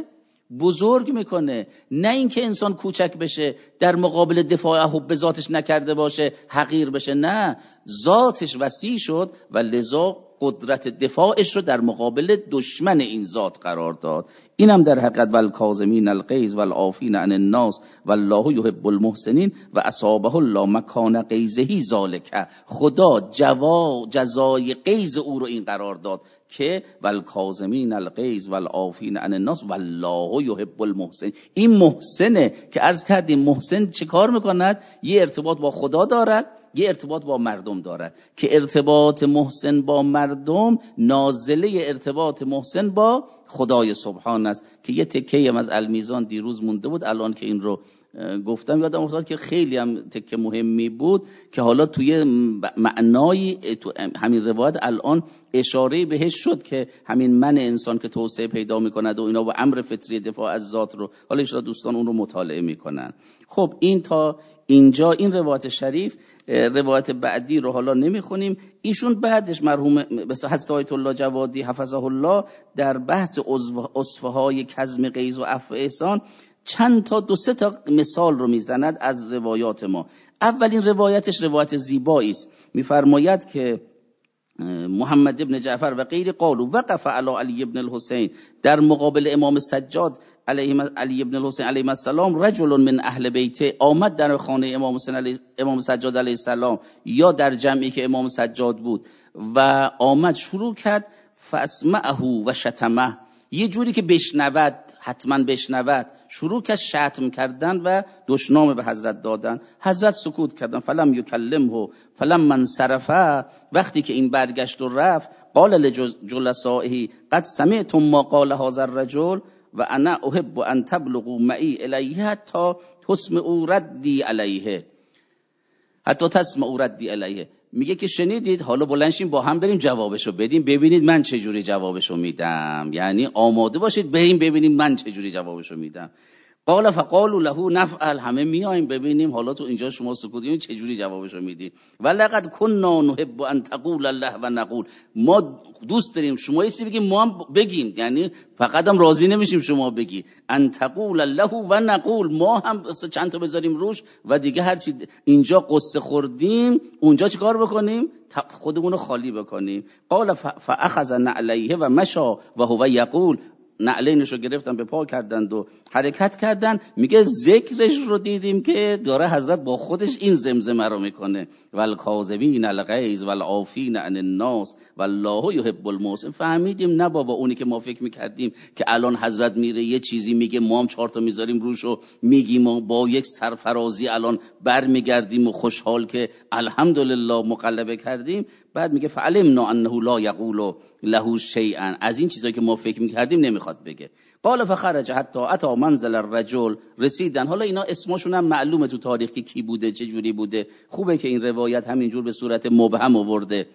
بزرگ میکنه، نه اینکه انسان کوچک بشه در مقابل دفاع حب ذاتش نکرده باشه حقیر بشه، نه، ذاتش وسیع شد و لذا قدرت دفاعش رو در مقابل دشمن این ذات قرار داد. اینم در حقیقت والکاظمین الغیظ والعافین عن الناس والله یحب المحسنین و اصابه الله مکان غیظه ذالک. خدا جوا جزای غیظ او رو این قرار داد که والکاظمین الغیظ والعافین عن الناس والله یحب المحسنین. این محسنه که عرض کردیم محسن چه کار میکند؟ یه ارتباط با خدا دارد، یه ارتباط با مردم دارد که ارتباط محسن با مردم نازله ارتباط محسن با خدای سبحان است که یه تکه هم از المیزان دیروز مونده بود، الان که این رو گفتم یادم افتاد که خیلی هم تکه مهمی بود که حالا توی معنای تو همین روایت الان اشاره بهش شد که همین من انسان که توسعه پیدا میکند و اینا و امر فطری دفاع از ذات رو حالا ان دوستان اون رو مطالعه میکنن. خب این تا اینجا این روایت شریف. روایت بعدی رو حالا نمیخونیم. ایشون بعدش مرحوم حضرت آیت الله جوادی حفظه الله در بحث اصفه های کظم غیظ و عفو احسان چند تا دو سه تا مثال رو میزند از روایات ما. اولین روایتش روایت زیبایی است، میفرماید که محمد ابن جعفر و غیر قالوا وقف علی علی ابن الحسین، در مقابل امام سجاد علیه علی ابن الحسین علیه السلام رجل من اهل بیته، آمد در خانه امام حسین علیه امام سجاد علیه السلام یا در جمعی که امام سجاد بود و آمد شروع کرد فاسمعه و شتمه، یه جوری که بشنود، حتما بشنود، شروع کرد شتم کردن و دشنام به حضرت دادن. حضرت سکوت کردن. فلم یکلمه فلم من صرفه، وقتی که این برگشت و رفت قال لجلسائه قد سمعتم ما قال هذا الرجل و انا احب ان تبلغوا معي الیه حتی تسمعوا ردی علیه حتی تسمعوا ردی علیه. میگه که شنیدید، حالا بلنشیم با هم بریم جوابشو بدیم، ببینید من چه جوری جوابشو میدم، یعنی آماده باشید بریم ببینیم من چه جوری جوابشو میدم. قال فقالوا له نفعل، همه میایم ببینیم حالا تو اینجا شما سکوت کنید چه جوری جوابشو میدی. ولقد كنا نحب ان تقول الله و نقول، ما دوست داریم شما یه چیزی بگید ما هم بگیم، یعنی فقط هم راضی نمیشیم شما بگی. ان تقول الله و نقول، ما هم چند تا بذاریم روش و دیگه هر چی اینجا قصه خوردیم اونجا چیکار بکنیم؟ خودمون رو خالی بکنیم. قال فاخذ نعلیه و مشى و هو یقول، نعلینشو گرفتن به پا کردند و حرکت کردن. میگه ذکرش رو دیدیم که داره حضرت با خودش این زمزمه رو میکنه والکاظمین الغیظ والعافین عن الناس والله یحب المحسنین. فهمیدیم نه بابا اونی که ما فکر میکردیم که الان حضرت میره یه چیزی میگه ما هم چهار تا میذاریم روش و میگیم و با یک سرفرازی الان برمیگردیم و خوشحال که الحمدلله مقلبه کردیم. بعد میگه فعلمنا انه لا یقول له شیئا، از این چیزایی که ما فکر میکردیم نمیخواد بگه. قال فخرج حتی اتی منزل الرجل، رسیدن. حالا اینا اسمشون هم معلومه تو تاریخ که کی بوده چه جوری بوده، خوبه که این روایت همینجور به صورت مبهم آورده.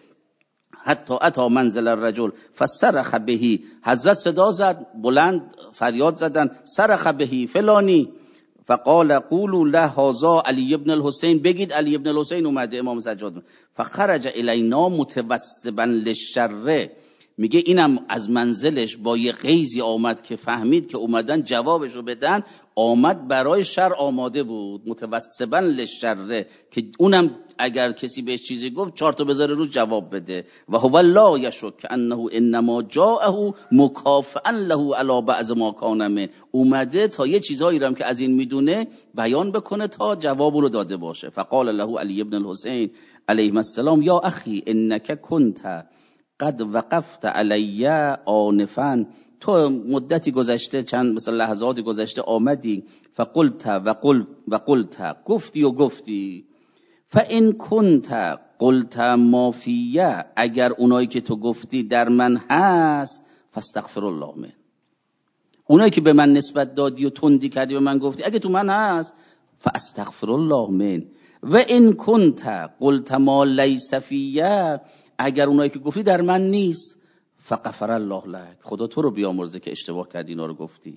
حتی اتی منزل الرجل فصرخ به، حضرت صدا زد، بلند فریاد زدن، صرخ به فلانی، فقال قولوا له هذا علی ابن الحسین، بگید علی ابن الحسین اومده امام سجاد. فخرج الینا متوسبا للشر، میگه اینم از منزلش با یه غیظی آمد که فهمید که اومدن جوابشو بدن، آمد برای شر آماده بود. متوسبا للشر، که اونم اگر کسی بهش چیزی گفت چهار تا بذاره روش جواب بده. و هو لا یشک انه انما جاءه مکافئا له علی بعض ما کان من، اومده تا یه چیزایی رو هم که از این میدونه بیان بکنه تا جواب رو داده باشه. فقال له علی ابن الحسین علیه السلام یا اخی انک کنت قد وقفت علی آنفا، تو مدتی گذشته چند مثلا لحظاتی گذشته آمدی فقلت و قلت و قلت، گفتی و گفتی. فان کنت قلت ما فیه، اگر اونایی که تو گفتی در من هست فاستغفر الله من، اونایی که به من نسبت دادی و تندی کردی به من گفتی اگه تو من هست فاستغفر الله من. و ان کنت قلت ما لیس فیه، اگر اونایی که گفتی در من نیست فغفر الله لك، خدا تو رو بیامرزه که اشتباه کردی اینا رو گفتی.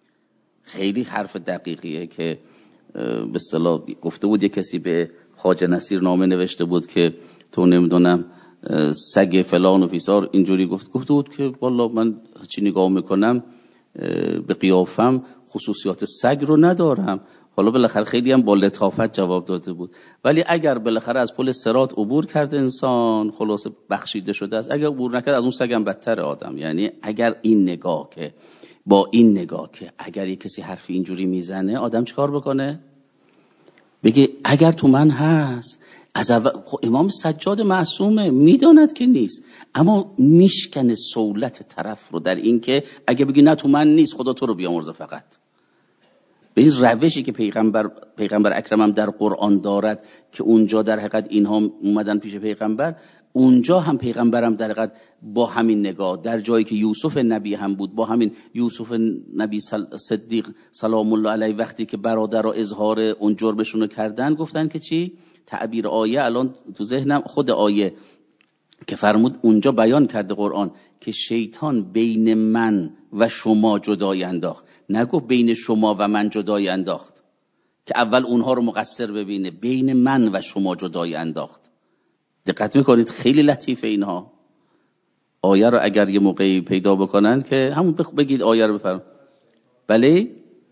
خیلی حرف دقیقیه که به اصطلاح گفته بود. یه کسی به خواجه نصیر نامه نوشته بود که تو نمیدونم سگ فلان و فیسار اینجوری گفت، گفته بود که والله من چی نگاه میکنم به قیافم خصوصیات سگ رو ندارم. حالا بالاخره خیلی هم با لطافت جواب داده بود، ولی اگر بالاخره از پل صراط عبور کرده انسان خلاصه بخشیده شده است، اگر عبور نکرد از اون سگم بدتر آدم. یعنی اگر این نگاه که با این نگاه که اگر یک کسی حرفی اینجوری میزنه آدم چیکار بکنه؟ بگه اگر تو من هست از اول. خب امام سجاد معصومه، میداند که نیست، اما میشکنه سولت طرف رو در این که اگه بگی نه تو من نیست خدا تو رو بیامرزه. فقط به این روشی که پیغمبر پیغمبر اکرمم در قرآن دارد که اونجا در حقیقت اینها اومدن پیش پیغمبر، اونجا هم پیغمبرم در حقیقت با همین نگاه، در جایی که یوسف نبی هم بود با همین یوسف نبی صدیق سلام الله علیه وقتی که برادر را اظهار اون جرمشون رو کردن گفتن که چی؟ تعبیر آیه الان تو ذهنم، خود آیه که فرمود اونجا بیان کرده قرآن که شیطان بین من و شما جدایی انداخت، نگفت بین شما و من جدایی انداخت که اول اونها رو مقصر ببینه، بین من و شما جدایی انداخت. دقت میکنید خیلی لطیفه اینها. آیه رو اگر یه موقعی پیدا بکنن که همون بگید آیه رو بفرم. بله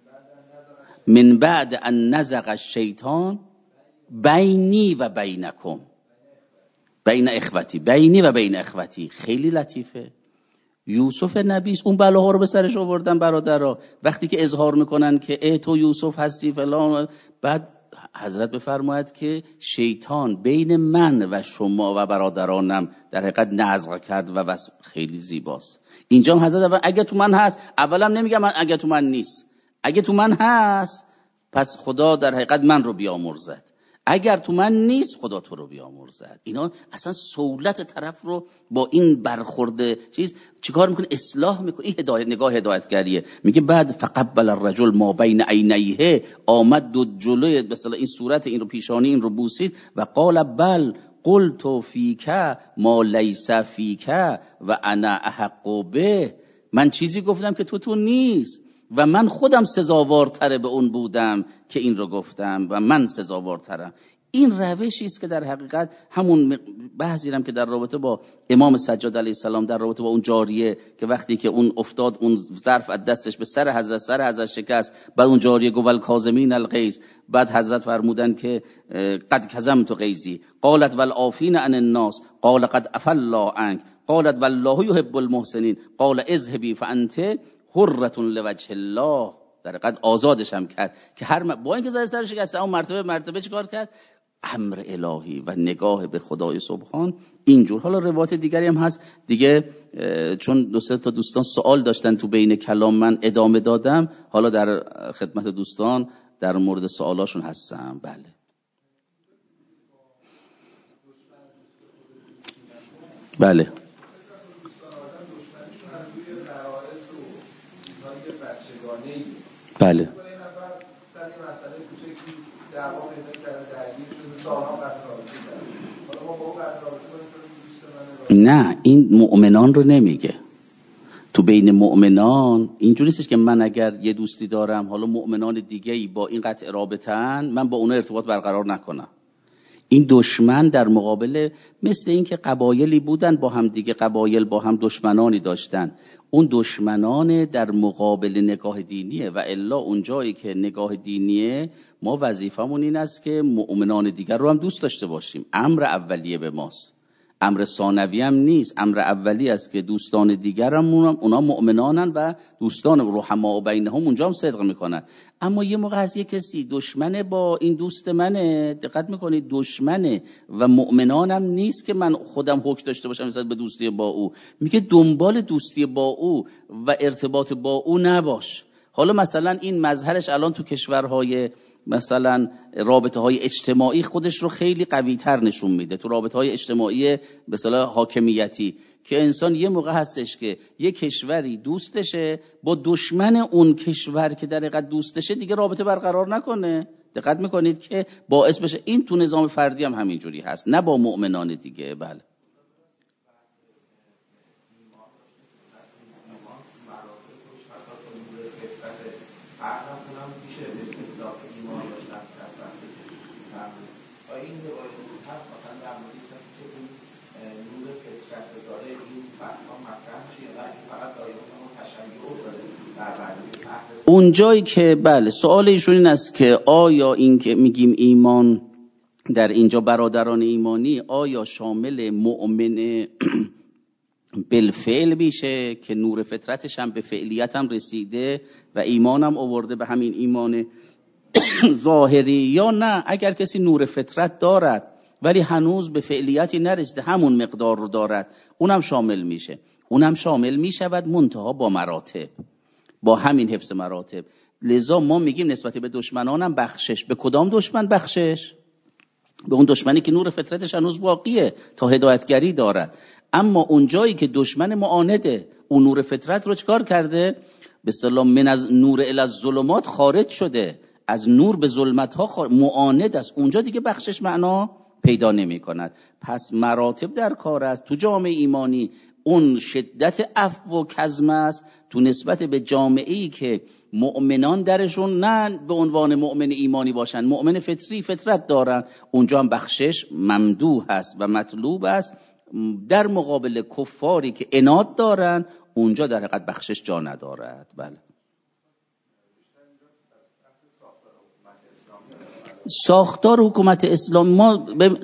من بعد ان نزغ الشیطان بینی و بینکم، بین اخوتی، بینی و بین اخوتی. خیلی لطیفه. یوسف نبی اون بلاها رو به سرش آوردن برادرها، وقتی که اظهار میکنن که ای تو یوسف هستی فلان، بعد حضرت بفرماید که شیطان بین من و شما و برادرانم در حقیقت نزغ کرد و بس. خیلی زیباست. اینجا هم حضرت اگه تو من هست، اولم نمیگم من اگه تو من نیست، اگه تو من هست پس خدا در حقیقت من رو بیامرزد، اگر تو من نیست خدا تو رو بیامرزد. اینا اصلا سولت طرف رو با این برخورده چیز چیکار میکنه؟ اصلاح میکنه. این هدایت، نگاه هدایتگریه. میگه بعد فقبل الرجل ما بین عینیه، آمد دو جلوی مثلا این صورت این رو پیشانی این رو بوسید و قال بل قلت فیک ما لیس فیک و انا احق به، من چیزی گفتم که تو تو نیست و من خودم سزاوارتره به اون بودم که این رو گفتم و من سزاوارترم. این روشی است که در حقیقت همون بحثی هم که در رابطه با امام سجاد علیه السلام در رابطه با اون جاریه که وقتی که اون افتاد اون ظرف از دستش به سر حضرت، سر حضرت شکست، بعد اون جاریه گفت الکاظمین الغیظ، بعد حضرت فرمودن که قد کظمت غیظی، قالت والعافین عن الناس، قال قد عفا الله عنک، قالت والله یحب المحسنین، قال اذهبی فانت حرة لوجه الله. در حقیقت آزادش هم کرد که هر م... با اینکه زیر سرش شکسته اون مرتبه مرتبه چیکار کرد؟ امر الهی و نگاه به خدای سبحان اینجور. حالا روایت دیگری هم هست دیگه، چون دو سه تا دوستان سوال داشتن تو بین کلام من ادامه دادم، حالا در خدمت دوستان در مورد سوالاشون هستم. بله بله بله نه این مؤمنان رو نمیگه. تو بین مؤمنان اینجوری نیستش که من اگر یه دوستی دارم حالا مؤمنان دیگه‌ای با این قطع رابطه‌ان من با اونها ارتباط برقرار نکنم. این دشمن در مقابل، مثل این که قبایلی بودن با هم دیگه، قبایل با هم دشمنانی داشتن، اون دشمنان در مقابل نگاه دینیه و الا اونجایی که نگاه دینیه ما وظیفمون این است که مؤمنان دیگر رو هم دوست داشته باشیم. امر اولیه به ماست، امر ثانوی هم نیست، امر اولی است که دوستان دیگر هم اونا مؤمنانن و دوستان رحما و بینهم اونجا هم صدق میکنن. اما یه موقع از یه کسی دشمنه با این دوست منه، دقت میکنید، دشمنه و مؤمنانم نیست که من خودم حکم داشته باشم مثلا به دوستی با او. میگه دنبال دوستی با او و ارتباط با او نباش. حالا مثلا این مظهرش الان تو کشورهای مثلا رابطه های اجتماعی خودش رو خیلی قوی تر نشون میده، تو رابطه های اجتماعی مثلا حاکمیتی، که انسان یه موقع هستش که یه کشوری دوستشه با دشمن اون کشور که در حقیقت دوستشه دیگه رابطه برقرار نکنه. دقت میکنید که باعث بشه. این تو نظام فردی هم همینجوری هست، نه با مؤمنان دیگه. بله اون جایی که بله سوال ایشون این است که آیا این که میگیم ایمان در اینجا برادران ایمانی آیا شامل مؤمن بالفعل میشه که نور فطرتش هم به فعلیت هم رسیده و ایمان هم آورده به همین ایمان ظاهری، یا نه اگر کسی نور فطرت دارد ولی هنوز به فعلیتی نرسیده همون مقدار رو دارد اونم شامل میشه؟ اونم شامل میشود منتها با مراتب، با همین حفظ مراتب. لذا ما میگیم نسبت به دشمنانم بخشش. به کدام دشمن بخشش؟ به اون دشمنی که نور فطرتش هنوز باقیه تا هدایتگری دارد. اما اون جایی که دشمن معانده اون نور فطرت رو چکار کرده؟ به اصطلاح من از نور الی الظلمات خارج شده، از نور به ظلمت ها خارج، معاند است، اونجا دیگه بخشش معنا پیدا نمی کند. پس مراتب در کار است. تو جامعه ایمانی اون شدت عفو و کظم است، تو نسبت به جامعه‌ای که مؤمنان درشون نه به عنوان مؤمن ایمانی باشن، مؤمن فطری فطرت دارن، اونجا هم بخشش ممدوح است و مطلوب است. در مقابل کفاری که عناد دارن اونجا در حقیقت بخشش جا ندارد. بله. ساختار حکومت اسلام ما ب...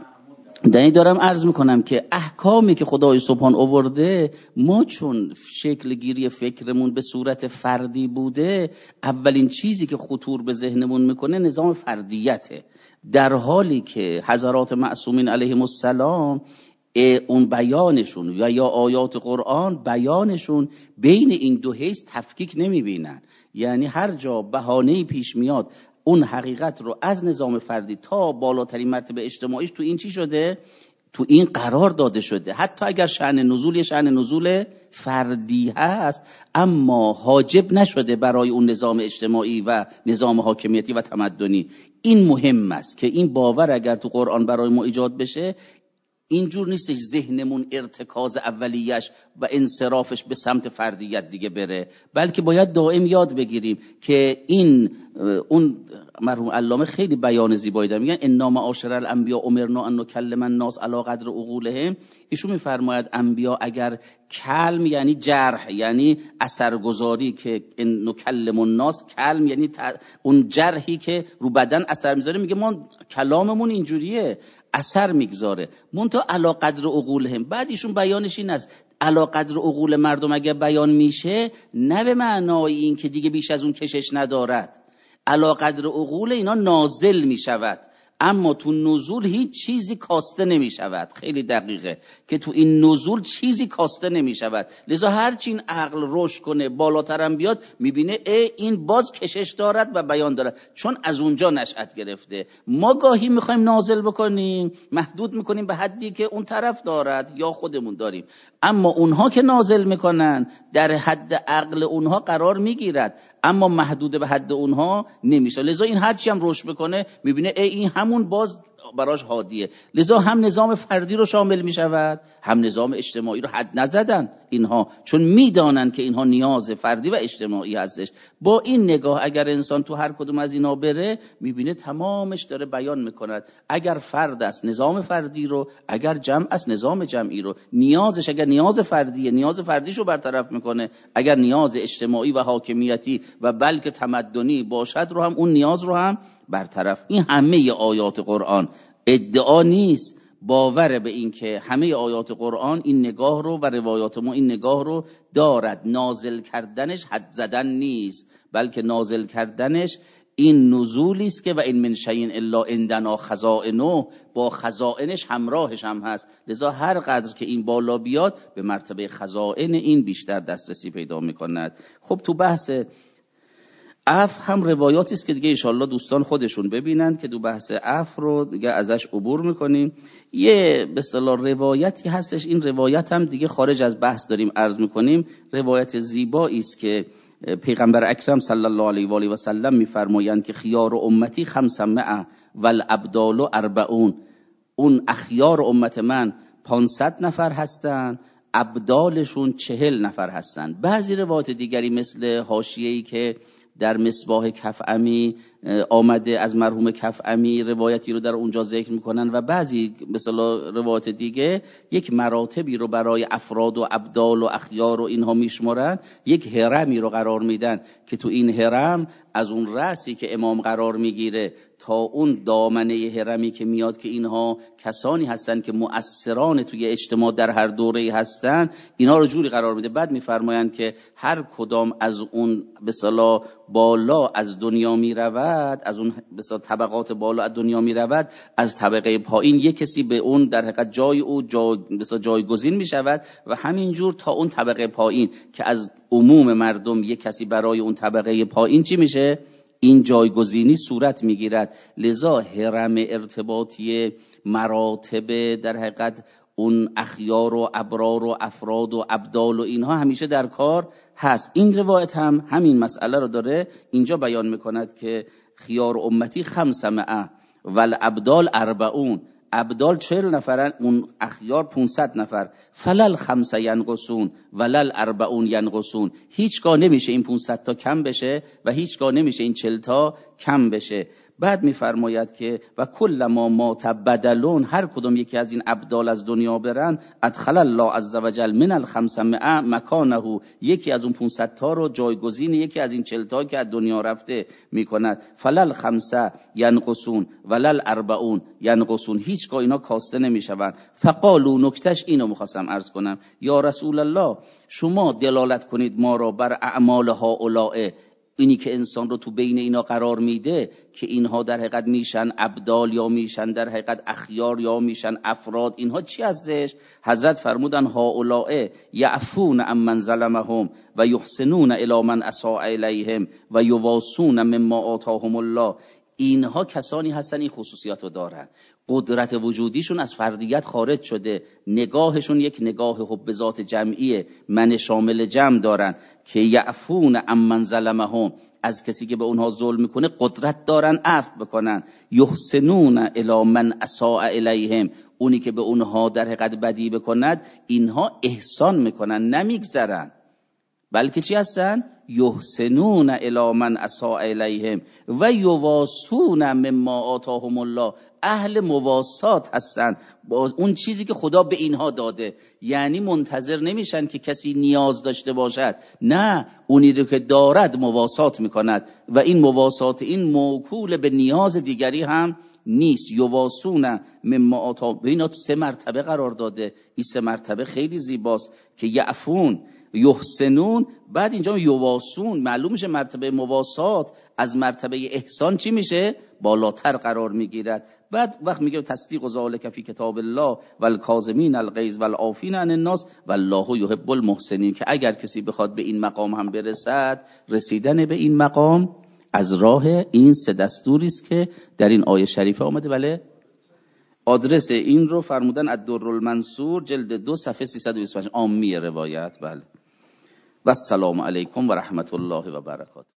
دنی دارم عرض میکنم که احکامی که خدای سبحان آورده ما چون شکل گیری فکرمون به صورت فردی بوده، اولین چیزی که خطور به ذهنمون میکنه نظام فردیته، در حالی که حضرات معصومین علیهم السلام اون بیانشون و یا آیات قرآن بیانشون بین این دو حیز تفکیک نمیبینن. یعنی هر جا بهانه‌ای پیش میاد اون حقیقت رو از نظام فردی تا بالاترین مرتبه اجتماعیش تو این چی شده؟ تو این قرار داده شده. حتی اگر شأن نزول یه شأن نزول فردی هست اما حاجب نشده برای اون نظام اجتماعی و نظام حاکمیتی و تمدنی. این مهم است که این باور اگر تو قرآن برای ما ایجاد بشه، اینجور نیستش ذهنمون ارتکاز اولیش و انصرافش به سمت فردیت دیگه بره، بلکه باید دائم یاد بگیریم که این اون مرحوم علامه خیلی بیان زیبایی داره، میگن انا معاشر الانبیاء امرنا ان نکلم الناس علی قدر عقولهم. ایشون میفرماید انبیا اگر کلم یعنی جرح، یعنی اثرگذاری، که ان نکلم الناس کلم یعنی اون جرحی که رو بدن اثر میذاره، میگه ما کلاممون اینجوریه اثر میگذاره منتها علی قدر عقولهم. بعد ایشون بیانش این است علی قدر عقول مردم اگه بیان میشه نه به معنای این که دیگه بیش از اون کشش ندارد، علی قدر عقول اینا نازل میشود اما تو نزول هیچ چیزی کاسته نمی شود. خیلی دقیقه که تو این نزول چیزی کاسته نمی شود. لذا هرچی این عقل رشد کنه بالاترم بیاد میبینه ای این باز کشش دارد و بیان دارد، چون از اونجا نشأت گرفته. ما گاهی میخوایم نازل بکنیم محدود میکنیم به حدی که اون طرف دارد یا خودمون داریم، اما اونها که نازل میکنن در حد عقل اونها قرار میگیرد اما محدود به حد اونها نمیشه. لذا این هرچی هم رشد بکنه میبینه ای این همون باز براش هادیه. لذا هم نظام فردی رو شامل میشود هم نظام اجتماعی رو حد نزدن اینها، چون میدانن که اینها نیاز فردی و اجتماعی هستش. با این نگاه اگر انسان تو هر کدوم از اینا بره میبینه تمامش داره بیان میکند. اگر فرد است نظام فردی رو، اگر جمع است نظام جمعی رو، نیازش اگر نیاز فردیه نیاز فردیشو برطرف میکنه، اگر نیاز اجتماعی و حاکمیتی و بلکه تمدنی باشد رو هم اون نیاز رو هم برطرف. این همه آیات قرآن ادعا نیست، باور به این که همه آیات قرآن این نگاه رو و روایات ما این نگاه رو دارد. نازل کردنش حد زدن نیست، بلکه نازل کردنش این نزولی است که و این من شیء الا عندنا خزائنه، با خزائنش همراهش هم هست. لذا هر قدر که این بالا بیاد به مرتبه خزائن این بیشتر دسترسی پیدا میکند. خب تو بحث عفو هم روایاتی است که دیگه انشالله دوستان خودشون ببینند که دو بحث عفو رو دیگه ازش عبور میکنیم. یه به اصطلاح روایتی هستش، این روایت هم دیگه خارج از بحث داریم عرض میکنیم، روایت زیبایی است که پیغمبر اکرم صلی الله علیه و آله و سلم میفرمایند که خیار امتی خمسمائه والابدال اربعون، اون اخیار امت من پانصد نفر هستن، ابدالشون چهل نفر هستن. بعضی روایت دیگری مثل حاشیه‌ای که در مصباح کفعمی آمده از مرحوم کفعمی روایتی رو در اونجا ذکر میکنن و بعضی مثلا روایت دیگه یک مراتبی رو برای افراد و ابدال و اخیار و اینها میشمارن، یک هرمی رو قرار میدن که تو این هرم از اون رأسی که امام قرار میگیره تا اون دامنه هرمی که میاد که اینها کسانی هستن که مؤثران توی اجتماع در هر دوره هستن، اینا رو جوری قرار میده. بعد میفرمایند که هر کدام از اون به اصطلاح بالا از دنیا میرود، از اون به اصطلاح طبقات بالا از دنیا میرود، از طبقه پایین یک کسی به اون در حقیقت جای او جای به اصطلاح جایگزین میشود و همینجور تا اون طبقه پایین که از عموم مردم یک کسی برای اون طبقه پایین چی میشه؟ این جایگزینی صورت میگیرد. لذا هرم ارتباطی مراتب در حقیقت اون اخیار و ابرار و افراد و ابدال و اینها همیشه در کار هست. این روایت هم همین مسئله رو داره اینجا بیان میکند که خیار امتی خمسمائه والابدال اربعون، ابدال چهل نفرن، اون اخیار پونصد نفر. فلل خمسه ینقصون ولل اربعون ینقصون، هیچگاه نمیشه این پونصد تا کم بشه و هیچگاه نمیشه این چهل تا کم بشه. بعد میفرماید که و کل ما ما تبدلون، هر کدوم یکی از این ابدال از دنیا برن، ادخل الله عز وجل من الخمسمائه مکانه، یکی از اون پونصد تا رو جایگزین یکی از این چهل تا که از دنیا رفته میکند. فلل خمسه ینقصون ولل اربعون ینقصون، هیچگاه اینا کاسته نمیشوند. فقالو، نکتش اینو میخواستم عرض کنم، یا رسول الله شما دلالت کنید ما را بر اعمال هؤلاء، اینی که انسان رو تو بین اینا قرار میده که اینها در حقیقت میشن ابدال یا میشن در حقیقت اخیار یا میشن افراد، اینها چی هستش؟ حضرت فرمودن هؤلاء یعفون عمن ظلمهم و یحسنون الی من اساء الیهم و یواصون مما آتاهم الله. اینها کسانی هستن این خصوصیات رو دارن، قدرت وجودیشون از فردیت خارج شده، نگاهشون یک نگاه حب ذات جمعیه، من شامل جمع دارن که یعفون عمن ظلمهم، از کسی که به اونها ظلم میکنه قدرت دارن عفو بکنن. یحسنون الی من اساء الیهم، اونی که به اونها در حقیقت بدی بکند اینها احسان میکنن نمیگذرن، بلکه چی هستن؟ یحسنون الی من اساء الیهم و یواصون مما آتاهم الله، اهل مواسات هستن با اون چیزی که خدا به اینها داده. یعنی منتظر نمیشن که کسی نیاز داشته باشد، نه، اونی رو که دارد مواسات میکند و این مواسات این موکول به نیاز دیگری هم نیست. یواصون مما آتاهم، اینا تو سه مرتبه قرار داده، این سه مرتبه خیلی زیباست که یعفون، یحسنون، بعد اینجا یواصون. معلوم میشه مرتبه مواسات از مرتبه احسان چی میشه؟ بالاتر قرار میگیرد. بعد وقت میگه تصدیق ذالک فی کتاب الله والکاظمین الغیظ والعافین عن الناس والله یحب المحسنین، که اگر کسی بخواد به این مقام هم برسد، رسیدن به این مقام از راه این سه دستوری است که در این آیه شریفه آمده. بله، آدرس این رو فرمودن الدر المنصور جلد دو صفحه سیصد و بیست و پنج، عامی روایت. بله. و السلام علیکم و رحمت الله و برکاته.